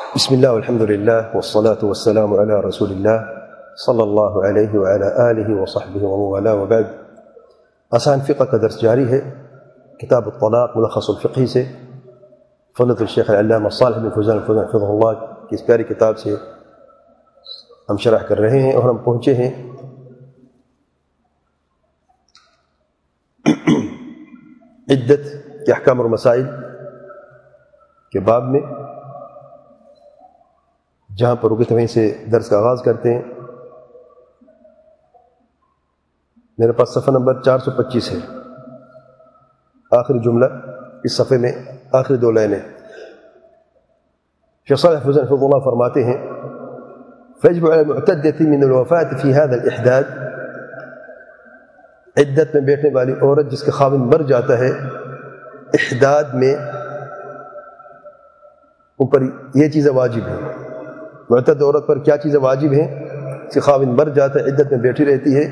بسم الله والحمد لله والصلاة والسلام على رسول الله صلى الله عليه وعلى آله وصحبه ومن والاه وبعد. آسان فقہ کا درس جاری ہے کتاب الطلاق ملخص الفقہی سے فضیلۃ الشیخ العلامہ صالح بن فوزان الفوزان حفظہ اللہ کی اس پیاری کتاب سے ہم شرح کر رہے ہیں، اور ہم پہنچے ہیں عدت کے احکام اور مسائل کے باب میں، جہاں پر رکے تھے وہیں سے درس کا آغاز کرتے ہیں. میرے پاس صفحہ نمبر 425 ہے، آخری جملہ اس صفحے میں آخری دو لائنیں. شیخ صالح فوزان حفظہ اللہ فرماتے ہیں فیجب علی المعتدۃ من الوفاة فی هذا الاحداد، عدت میں بیٹھنے والی عورت جس کے خاوند مر جاتا ہے، احداد میں ان پر یہ چیزیں واجب ہیں. معتد عورت پر کیا چیزیں واجب ہیں؟ اس کے خاوند مر جاتا ہے، عدت میں بیٹھی رہتی ہے.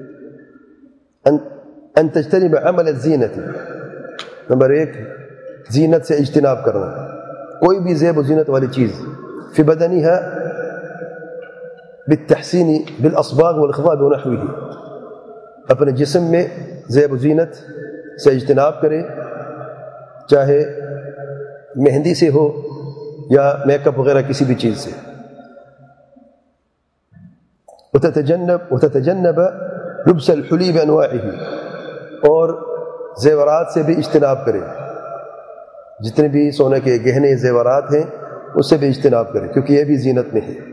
ان تجتنب عمل الزینت، نمبر 1 زینت سے اجتناب کرنا، کوئی بھی زیب و زینت والی چیز. فی بدنہا بالتحسین بالاصباغ والاخضاب ونحوہ، اپنے جسم میں زیب و زینت سے اجتناب کرے، چاہے مہندی سے ہو یا میک اپ وغیرہ کسی بھی چیز سے. وتتجنب لبس الحلی بانواعہ، اور زیورات سے بھی اجتناب کرے، جتنے بھی سونے کے گہنے زیورات ہیں اس سے بھی اجتناب کرے کیونکہ یہ بھی زینت میں ہے.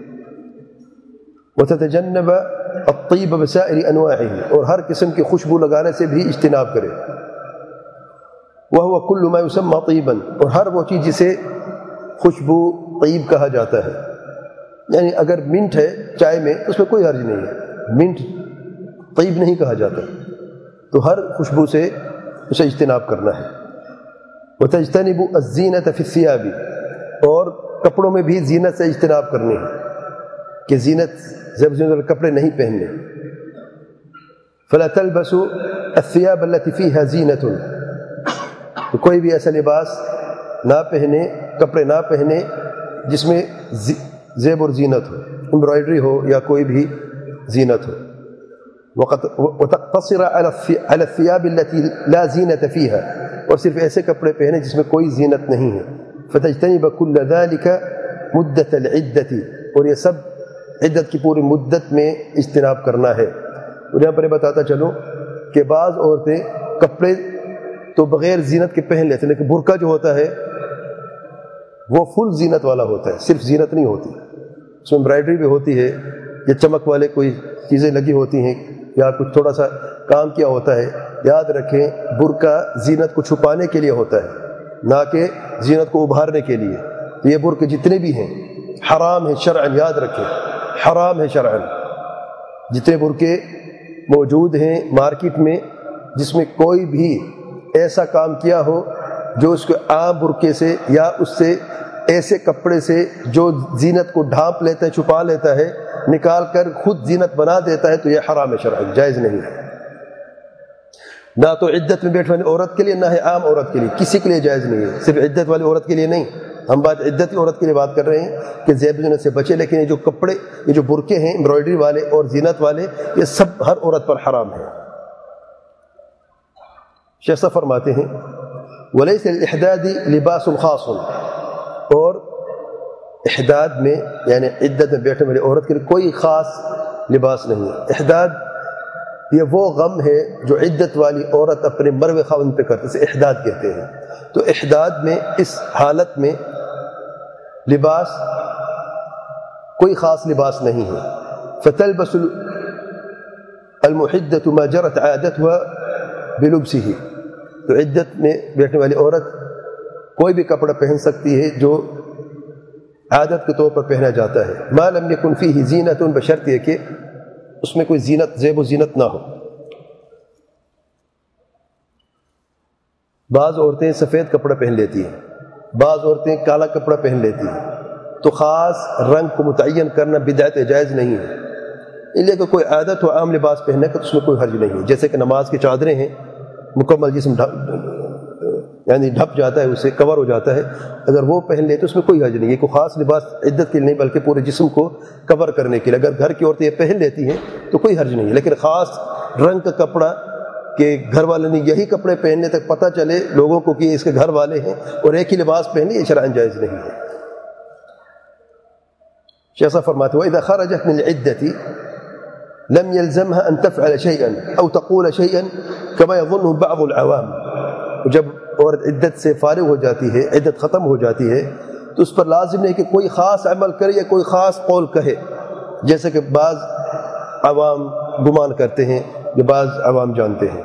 وتتجنب الطیب بسائر انواعہ، اور ہر قسم کی خوشبو لگانے سے بھی اجتناب کرے. وهو كل ما يسمى طيبا، اور ہر وہ چیز جسے خوشبو طیب کہا جاتا ہے. یعنی اگر منٹ ہے چائے میں اس میں کوئی حرج نہیں ہے، منٹ طیب نہیں کہا جاتا، تو ہر خوشبو سے اسے اجتناب کرنا ہے. وتجتنب الزینة فی الثیاب، اور کپڑوں میں بھی زینت سے اجتناب کرنی ہے کہ زینت زیب زینت والے کپڑے نہیں پہننے. فلا تلبس الثیاب التي فيها زینة، تو کوئی بھی ایسا لباس نہ پہنے، کپڑے نہ پہنے جس میں زیب اور زینت ہو، امبرائڈری ہو یا کوئی بھی زینت ہو. وتقتصر على الثياب التي لا زینة فيها، اور صرف ایسے کپڑے پہنے جس میں کوئی زینت نہیں ہے. فتجتنب كل ذلك مدة العدة، اور یہ سب عدت کی پوری مدت میں اجتناب کرنا ہے. اور یہاں پر یہ بتاتا چلو کہ بعض عورتیں کپڑے تو بغیر زینت کے پہن لیتے، لیکن برقع جو ہوتا ہے وہ فل زینت والا ہوتا ہے، صرف زینت نہیں ہوتی، اس میں امبرائڈری بھی ہوتی ہے یا چمک والے کوئی چیزیں لگی ہوتی ہیں یا کچھ تھوڑا سا کام کیا ہوتا ہے. یاد رکھیں برقع زینت کو چھپانے کے لیے ہوتا ہے، نہ کہ زینت کو ابھارنے کے لیے. یہ برقع جتنے بھی ہیں حرام ہیں شرعاً، یاد رکھیں حرام ہے شرعاً. جتنے برقعے موجود ہیں مارکیٹ میں جس میں کوئی بھی ایسا کام کیا ہو جو اس کے عام برقعے سے یا اس سے ایسے کپڑے سے جو زینت کو ڈھانپ لیتا ہے، چھپا لیتا ہے، نکال کر خود زینت بنا دیتا ہے، تو یہ حرام ہے شرعاً، جائز نہیں ہے. نہ تو عدت میں بیٹھنے والی عورت کے لیے، نہ ہے عام عورت کے لیے، کسی کے لیے جائز نہیں ہے. صرف عدت والی عورت کے لیے نہیں، ہم بات عدت عورت کے لیے بات کر رہے ہیں کہ زیب زینت سے بچے. لیکن یہ جو کپڑے، یہ جو برقعے ہیں امبرائڈری والے اور زینت والے، یہ سب ہر عورت پر حرام ہے. شیخ صاحب فرماتے ہیں وَلَيْسَ الْإِحْدَادِ لِبَاسٌ خاصٌ، اور احداد میں یعنی عدت میں بیٹھنے والی عورت کے لیے کوئی خاص لباس نہیں ہے. احداد یہ وہ غم ہے جو عدت والی عورت اپنے مروے خاوند پہ کرتے، اسے احداد کہتے ہیں. تو احداد میں اس حالت میں لباس کوئی خاص لباس نہیں ہے. فَتَلْبَسُ الْمُحِدَّةُ مَا جَرَتْ عَادَتُهَا بِلُبْسِهِ، تو عدت میں بیٹھنے والی عورت کوئی بھی کپڑا پہن سکتی ہے جو عادت کے طور پر پہنا جاتا ہے. ما لم يكن فيه زینة، بشرط یہ کہ اس میں کوئی زینت، زیب و زینت نہ ہو. بعض عورتیں سفید کپڑا پہن لیتی ہیں، بعض عورتیں کالا کپڑا پہن لیتی ہیں، تو خاص رنگ کو متعین کرنا بدعت جائز نہیں ہے. اس لیے کہ کوئی عادت ہو عام لباس پہننے کا تو اس میں کوئی حرج نہیں ہے. جیسے کہ نماز کی چادریں ہیں، مکمل جسم یعنی ڈھپ جاتا ہے، اسے کور ہو جاتا ہے، اگر وہ پہن لے تو اس میں کوئی حرج نہیں. یہ کوئی خاص لباس عدت کے لیے نہیں بلکہ پورے جسم کو کور کرنے کے لیے. اگر گھر کی عورتیں یہ پہن لیتی ہیں تو کوئی حرج نہیں ہے، لیکن خاص رنگ کا کپڑا کہ گھر والے نے یہی کپڑے پہننے تک پتہ چلے لوگوں کو کہ اس کے گھر والے ہیں اور ایک ہی لباس پہنے، یہ شرعاً جائز نہیں ہے. شیخ صاحب فرماتے ہیں وَإِذَا خَرَجَتْ مِنْ الْعِدَّةِ لَمْ يَلْزَمْهَا أَن تَفْعَلَ شَيْئًا أَوْ تَقُولَ شَيْئًا كَمَا يَظُنُّهُ بعض العوام. جب عورت عدت سے فارغ ہو جاتی ہے، عدت ختم ہو جاتی ہے، تو اس پر لازم نہیں کہ کوئی خاص عمل کرے یا کوئی خاص قول کہے، جیسے کہ بعض عوام گمان کرتے ہیں یا بعض عوام جانتے ہیں.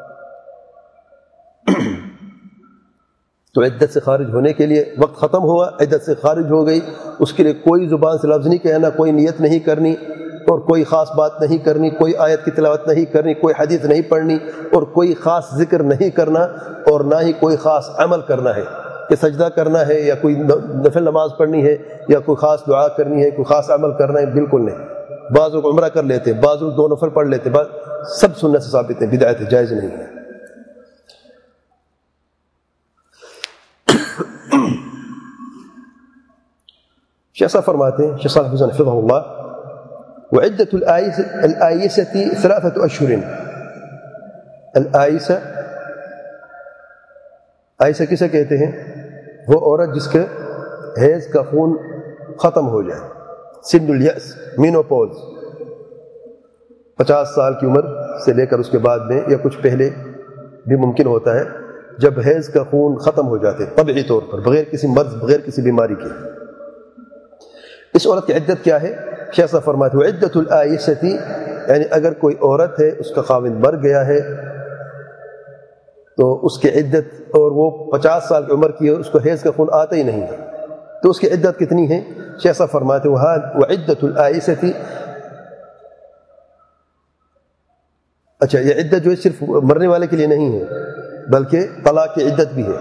تو عدت سے خارج ہونے کے لیے وقت ختم ہوا، عدت سے خارج ہو گئی، اس کے لیے کوئی زبان سے لفظ نہیں کہنا، کوئی نیت نہیں کرنی اور کوئی خاص بات نہیں کرنی، کوئی آیت کی تلاوت نہیں کرنی، کوئی حدیث نہیں پڑھنی اور کوئی خاص ذکر نہیں کرنا اور نہ ہی کوئی خاص عمل کرنا ہے کہ سجدہ کرنا ہے یا کوئی نفل نماز پڑھنی ہے یا کوئی خاص دعا کرنی ہے، کوئی خاص عمل کرنا ہے، بالکل نہیں. بعض لوگ عمرہ کر لیتے، بعض لوگ 2 نفل پڑھ لیتے، سب سنت سے ثابت ہیں، بدعت ہے، جائز نہیں ہے. شیخ صاحب فرماتے ہیں، شیخ صالح حفظہ اللہ، وعدة الآيسة 3 أشهر. الآيسة، آئسہ کسے کہتے ہیں؟ وہ عورت جس کے حیض کا خون ختم ہو جائے، سن الیأس، مینوپوز، 50 سال کی عمر سے لے کر اس کے بعد میں یا کچھ پہلے بھی ممکن ہوتا ہے، جب حیض کا خون ختم ہو جاتے طبعی طور پر بغیر کسی مرض، بغیر کسی بیماری کے. اس عورت کی عدت کیا ہے؟ شیخ صاحب فرماتے ہیں عدت الآیستی، یعنی اگر کوئی عورت ہے اس کا خاوند مر گیا ہے تو اس کی عدت، اور وہ 50 سال کی عمر کی ہے، اس کو حیض کا خون آتا ہی نہیں ہے، تو اس کی عدت کتنی ہے؟ شیخ صاحب فرماتے ہیں وعدت الآیستی. اچھا، یہ عدت جو ہے صرف مرنے والے کے لیے نہیں ہے بلکہ طلاق کی عدت بھی ہے.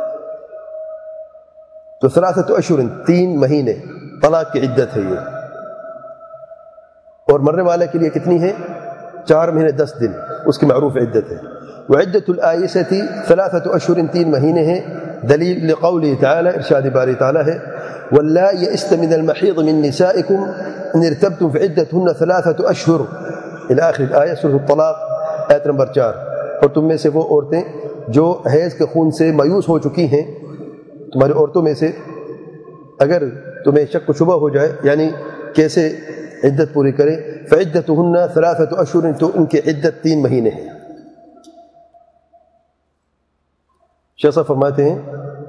تو 3 أشهر، 3 مہینے طلاق کی عدت ہے یہ، اور مرنے والے کے لیے کتنی ہے؟ 4 مہینے 10 دن، اس کی معروف عدت ہے. وعدت الآیستی 3 أشهر، 3 مہینے ہیں. دلیل لقوله تعالی، ارشاد باری تعالی ہے واللائی یئسن من المحیض من نسائکم ان ارتبتم فعدتهن 3 أشهر الى آخر الآیہ، سورۃ الطلاق آیت نمبر 4. اور تم میں سے وہ عورتیں جو حیض کے خون سے مایوس ہو چکی ہیں، تمہاری عورتوں میں سے اگر تمہیں شک و شبہ ہو جائے یعنی کیسے عدت پوری کرے، فعدتهن 3 أشهر، تو ان کی عدت 3 مہینے ہیں. شیخ صاحب فرماتے ہیں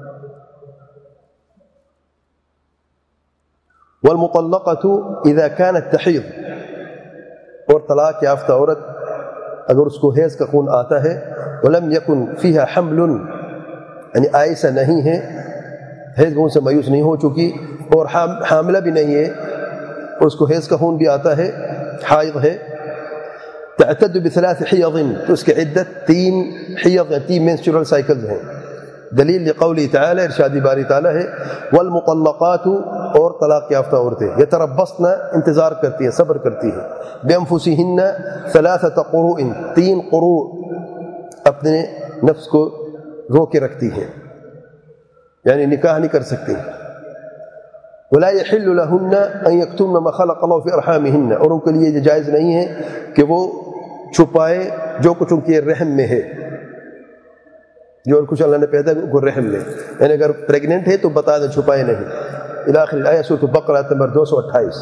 والمطلقة اذا كانت تحيض، اور طلاق یافتہ عورت اگر اس کو حیض کا خون آتا ہے، ولم يكن فيها حمل، یعنی عائشہ نہیں ہے، حیض خون سے مایوس نہیں ہو چکی اور حاملہ بھی نہیں ہے، اور اس کو حیض کا خون بھی آتا ہے، حائض ہے، تعتد ب3 حیض، تو اس کی عدت 3 حیض، 3 مینسٹرول سائیکلز ہیں. دلیل لقولی تعالی، ارشاد باری تعالی ہے والمطلقات، اور طلاق یافتہ عورتیں یتربصن، انتظار کرتی ہیں، صبر کرتی ہیں، بانفسہن 3 قروء، 3 قروء اپنے نفس کو رو کے رکھتی ہیں، یعنی نکاح نہیں کر سکتی. ولا يحل لهن ان يكتمن ما خلق الله في ارحامهن، اور ان کے لیے یہ جائز نہیں ہے کہ وہ چھپائے جو کچھ ان کے رحم میں ہے، جو کچھ اللہ نے پیدا کو رحم میں، یعنی اگر پریگننٹ ہے تو بتا دیں، چھپائے نہیں. الى آخر الآیہ، سورۃ البقرہ نمبر 228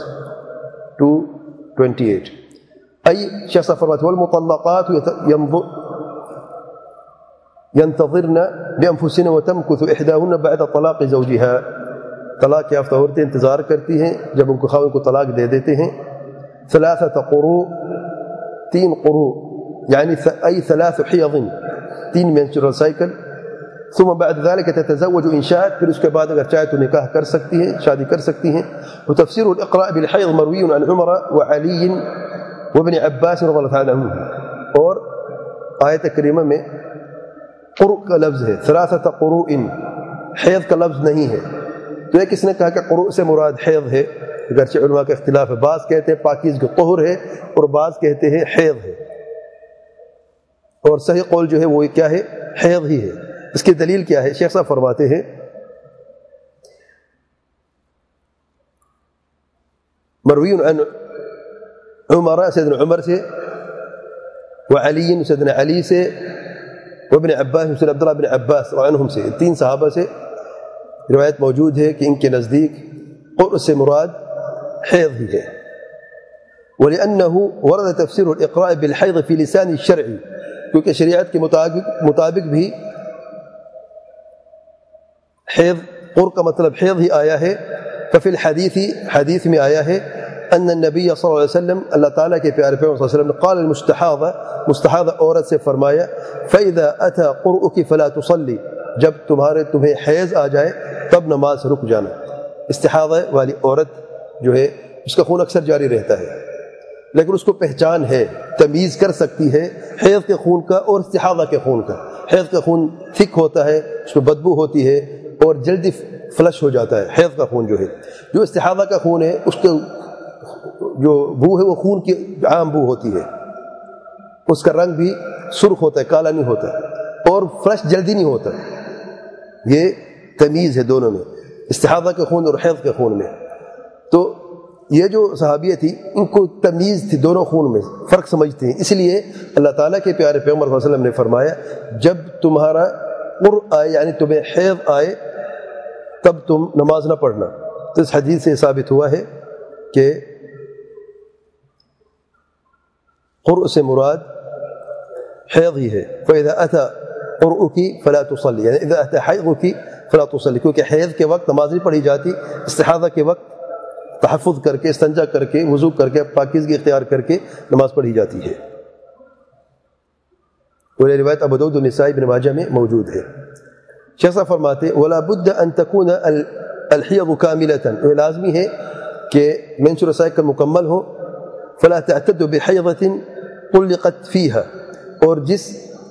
228. ای شخص فرماتے والمطلقات ينتظرن بانفسهن وتمكث احداهن بعد طلاق زوجها، طلاق یافتہ عورتیں انتظار کرتی ہیں جب ان کو خاوند کو طلاق دے دیتے ہیں. 3 قروء، 3 قروء یعنی ای 3 حیض، 3 مینسٹرول سائیکل. ثم بعد ذلك تتزوج ان شاءت، پھر اس کے بعد اگر چاہے تو نکاح کر سکتی ہیں، شادی کر سکتی ہیں. وتفسير الاقراء بالحيض مروي عن عمر وعلي وابن عباس رضي الله تعالى عنهم، اور آیت کریمہ میں قروء کا لفظ ہے، 3 قروء، حیض کا لفظ نہیں ہے. تو ایک اس نے کہا کہ قروء سے مراد حیض ہے، اگرچہ علماء کا اختلاف ہے، بعض کہتے ہیں پاکیزگی طہر ہے اور بعض کہتے ہیں حیض ہے، اور صحیح قول جو ہے وہ کیا ہے؟ حیض ہی ہے. اس کی دلیل کیا ہے؟ شیخ صاحب فرماتے ہیں مروی عن عمر سیدنا عمر سے، وعلی سیدنا علی سے، وابن عباس سیدنا عبداللہ بن عباس وعنہم سے، 3 صحابہ سے روایت موجود ہے کہ ان کے نزدیک قرء سے مراد حیض ہی ہے. وَلِأَنَّهُ وَرَدَ تَفْسِيرُ الْإِقْرَاءِ بِالْحَيْضِ فِي لِسَانِ الشَّرْعِ، کیونکہ شریعت کے مطابق بھی حیض، قرء کا مطلب حیض ہی آیا ہے. ففی الحدیث، حدیث میں آیا ہے ان النبی صلی اللہ علیہ وسلم، اللہ تعالیٰ کے پیارے پیغمبر صلی اللہ علیہ وسلم نے قال المستحاضہ، مستحاضہ عورت سے فرمایا فَإِذَا أَتَى قُرْءُكِ فَلَا تُصَلِّ، جب تمہیں حیض آ جائے تب نماز سے رک جانا. استحاضہ والی عورت جو ہے اس کا خون اکثر جاری رہتا ہے، لیکن اس کو پہچان ہے، تمیز کر سکتی ہے حیض کے خون کا اور استحاضہ کے خون کا. حیض کا خون تھک ہوتا ہے، اس میں بدبو ہوتی ہے اور جلدی فلش ہو جاتا ہے. حیض کا خون جو ہے، جو استحاضہ کا خون ہے اس کے جو بو ہے وہ خون کی عام بو ہوتی ہے، اس کا رنگ بھی سرخ ہوتا ہے، کالا نہیں ہوتا، اور فلش جلدی نہیں ہوتا. یہ تمیز ہے دونوں میں، استحاضہ کے خون اور حیض کے خون میں. تو یہ جو صحابیہ تھی ان کو تمیز تھی دونوں خون میں، فرق سمجھتے ہیں، اس لیے اللہ تعالیٰ کے پیارے پیغمبر صلی اللہ علیہ وسلم نے فرمایا جب تمہارا قرء آئے، یعنی تمہیں حیض آئے، تب تم نماز نہ پڑھنا. تو اس حدیث سے ثابت ہوا ہے کہ قرء سے مراد حیض ہی ہے. فَإِذَا أَتَى قُرْءُكِ فَلَا تُصَلِّ، یعنی اذا أَتَى حَيْضُكِ فَلَا تُصَلِّ، کیونکہ حیض کے وقت نماز نہیں پڑھی جاتی، استحاضہ کے وقت تحفظ کر کے، استنجا کر کے، وضو کر کے، پاکیزگی اختیار کر کے نماز پڑھی جاتی ہے. اور یہ روایت ابو داؤد و نسائی ابن ماجہ میں موجود ہے. شیخ صاحب فرماتے وَلَا بُدَّ أَن تَكُونَ الْحِيَضُ كَامِلَةً، یہ لازمی ہے کہ مینسٹریل سائیکل مکمل ہو. فَلَا تَعْتَدُّ بِحَيْضَةٍ طُلِّقَتْ فِيهَا، اور جس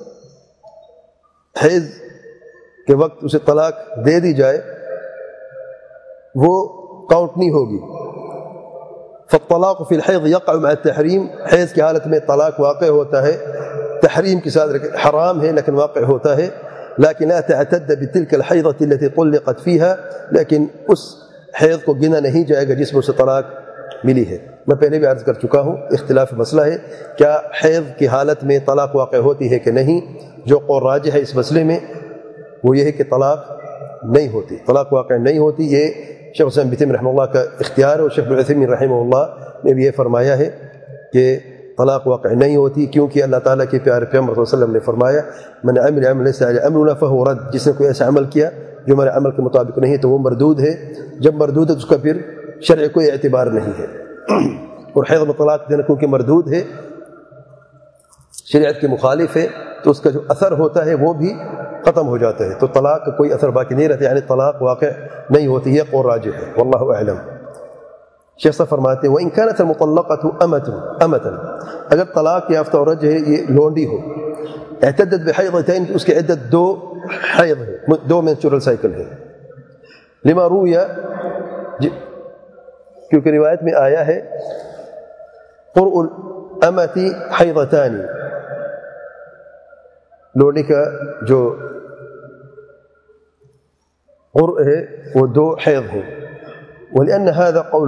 حیض کے وقت اسے طلاق دے دی جائے وہ کاؤنٹ نہیں ہوگی. فالطلاق فی الحیض یقع مع التحریم، حیض کی حالت میں طلاق واقع ہوتا ہے، تحریم کے ساتھ حرام ہے لیکن واقع ہوتا ہے. لیکن لا تعتد بتلك الحیضة التي طلقت فيها، لیکن اس حیض کو گنا نہیں جائے گا جس میں اسے طلاق ملی ہے. میں پہلے بھی عرض کر چکا ہوں، اختلاف مسئلہ ہے کیا حیض کی حالت میں طلاق واقع ہوتی ہے کہ نہیں. جو قول راجح ہے اس مسئلے میں وہ یہ ہے کہ طلاق نہیں ہوتی، طلاق واقع نہیں ہوتی. یہ شیخ حسین بن تیمیہ رحمہ اللہ کا اختیار ہے، اور شیخ ابن عثیمین رحمہ اللہ نے بھی یہ فرمایا ہے کہ طلاق واقع نہیں ہوتی، کیونکہ اللہ تعالیٰ کے پیارے پیغمبر صلی اللہ علیہ وسلم نے فرمایا من عمل عملا لیس علیہ امرنا فہو رد، جس نے کوئی ایسا عمل کیا جو ہمارے عمل کے مطابق نہیں تو وہ مردود ہے. جب مردود ہے اس کا پھر شرع کوئی اعتبار نہیں ہے. اور حیض میں طلاق دینا کیونکہ مردود ہے، شریعت کے مخالف ہے، تو اس کا جو اثر ہوتا ہے وہ بھی ختم ہو جاتا ہے، تو طلاق کا کوئی اثر باقی نہیں رہتا، یعنی طلاق واقع نہیں ہوتی ہے. قول راجح ہے، واللہ اعلم. شیخ صاحب فرماتے ہیں وَإِن كَانَتْ الْمُطَلَّقَةُ أَمَةً، اگر طلاق یافتہ عورت جو ہے یہ لونڈی ہو، اعتدت بحیضتین، اس کی عدت 2 حیض ہے، 2 مینسٹریل سائیکل ہے. لما رویا، کیونکہ روایت میں آیا ہے قرء الامۃ حیضتان، لونڈی کا جو قرء ہے وہ 2 حیض ہے. ولأن هذا قول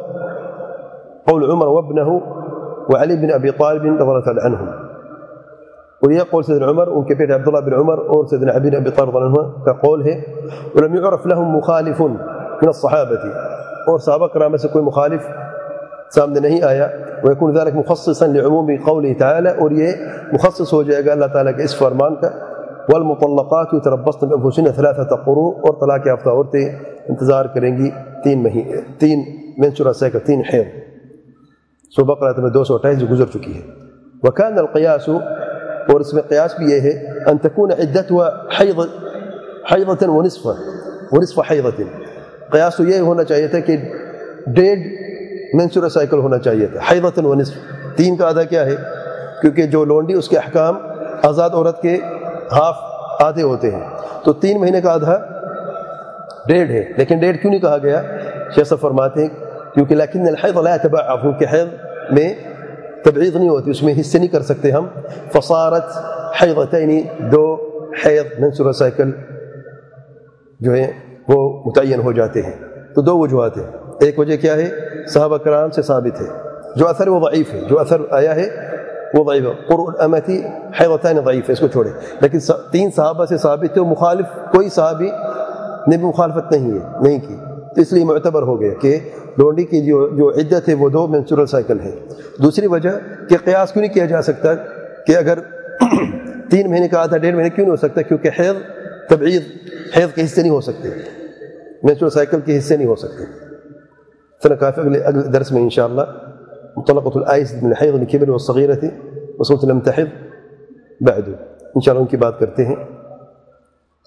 عمر وابنه وعلي بن ابي طالب رضي الله تعالى عنهم، اور یہ قول سیدنا عمر، ان کے بیٹے عبداللہ بن عمر اور سیدنا علی بن ابی طالب رضی اللہ عنہ کا قول ہے. ولم يعرف لهم مخالف من الصحابة، اور صحابہ کرام سے کوئی مخالف سامنے نہیں آیا. ويكون ذلك مخصصا لعموم قوله تعالى، اور یہ مخصص ہو جائے گا اللہ تعالیٰ کے اس فرمان کا والمطلقات يتربصن بانفسهن 3 قروء، اور طلاق یافتہ عورتیں انتظار کریں گی 3 مہینے، 3 مینسٹریل سائیکل، 3 حیض. سورہ بقرہ میں 228 جو گزر چکی ہے. وكان القياس، اور اس میں قیاس بھی یہ ہے ان تكون عدتها حیضة ونصف حیضة، قیاس تو یہ ہونا چاہیے تھا کہ 1.5 مینسٹریل سائیکل ہونا چاہیے تھا، حیضة ونصف، 3 کا آدھا کیا ہے، کیونکہ جو لونڈی اس کے احکام آزاد عورت کے ہاف آدھے ہوتے ہیں، تو 3 مہینے کا آدھا 1.5 ہے. لیکن 1.5 کیوں نہیں کہا گیا؟ شیخ صاحب فرماتے ہیں کیونکہ لیکن الحیض لا يتبعض، کہ حیض میں تبعیض نہیں ہوتی، اس میں حصے نہیں کر سکتے ہم. فصارت حیضتین، 2 حیض منسٹرل سائیکل جو ہے وہ متعین ہو جاتے ہیں؟ تو دو وجوہات ہیں. ایک وجہ کیا ہے؟ صحابہ کرام سے ثابت ہے. جو اثر وہ ضعیف ہے، جو اثر آیا ہے وہ ضعیف ہے. قرء الامۃ حیضتان ضعیف ہے، اس کو چھوڑے. لیکن 3 صحابہ سے ثابت ہے، مخالف کوئی صحابی نے بھی مخالفت نہیں کی، تو اس لیے معتبر ہو گیا کہ لونڈی کی جو عدت ہے وہ 2 منسٹرل سائیکل ہے. دوسری وجہ کہ قیاس کیوں نہیں کیا جا سکتا کہ اگر 3 مہینے کا آدھا 1.5 مہینے کیوں نہیں ہو سکتا؟ کیونکہ حیض تبعیض حیض کے حصے نہیں ہو سکتے، منسٹرل سائیکل کے حصے نہیں ہو سکتے. کافی اگلے درس میں انشاءاللہ مطلقۃ الآئس من الحیض الكبر والصغیرة وصوت لم تحض بعد انشاءاللہ ان کی بات کرتے ہیں.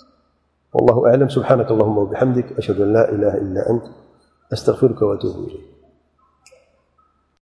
والله اعلم. سبحانك اللهم وبحمدك اشهد ان لا اله الا انت استغفرك واتوب اليك.